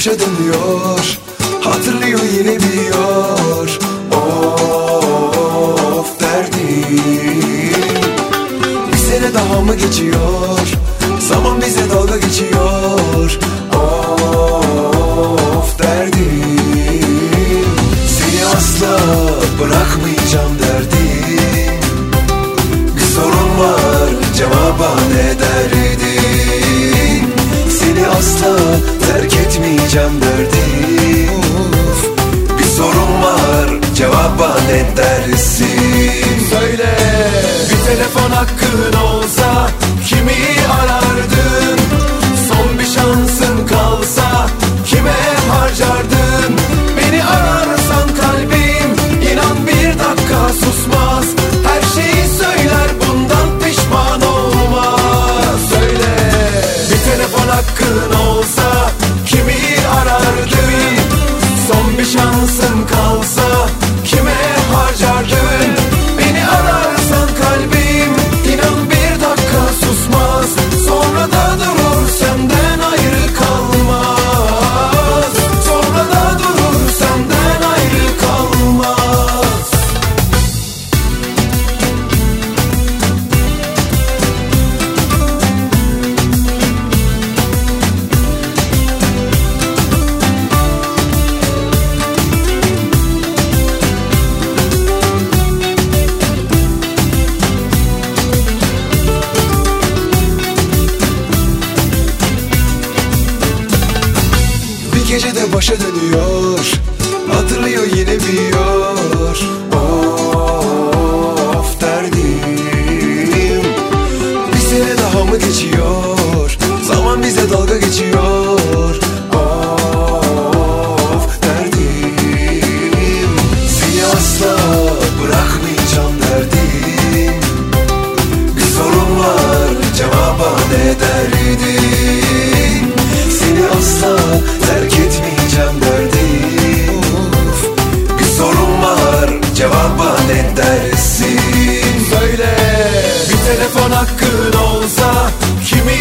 başa dönüyor, hatırlıyor yine biliyor. Of derdim. Bir sene daha mı geçiyor, zaman bize dalga geçiyor. Of derdim. Seni asla bırakmayacağım derdim. Bir sorun var, cevaba ne derdin? Seni asla terk etmeyeceğim derdim. Bir sorun var, cevaba ne dersin? Söyle. Bir telefon hakkın olsa kimi arardın? Son bir şansın kalsa kime harcardın? Beni ararsan kalbim inan bir dakika susmaz. Her şeyi söyler, bundan pişman olmaz. Söyle. Bir telefon hakkın olsa kimi arardın? Son bir şansın kalsa kime harcardın? Beni ararsan kalbim inan bir dakika susmaz. Sonra da durur senden ayrı kalmaz. Sonra da durur senden ayrı kalmaz. Bir gecede başa dönüyor, hatırlıyor yine biliyor. Of derdim. Bir sene daha mı geçiyor, zaman bize dalga geçiyor. Of derdim. Seni asla bırakmayacağım derdim. Bir sorun var, cevaba ne derdin? Seni asla terk etmeyeceğim derdim. Bir sorun var, cevaba ne dersin? Söyle. Bir telefon hakkın olsa kimi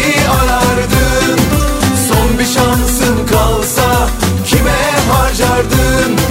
arardın? Son bir şansın kalsa kime harcardın?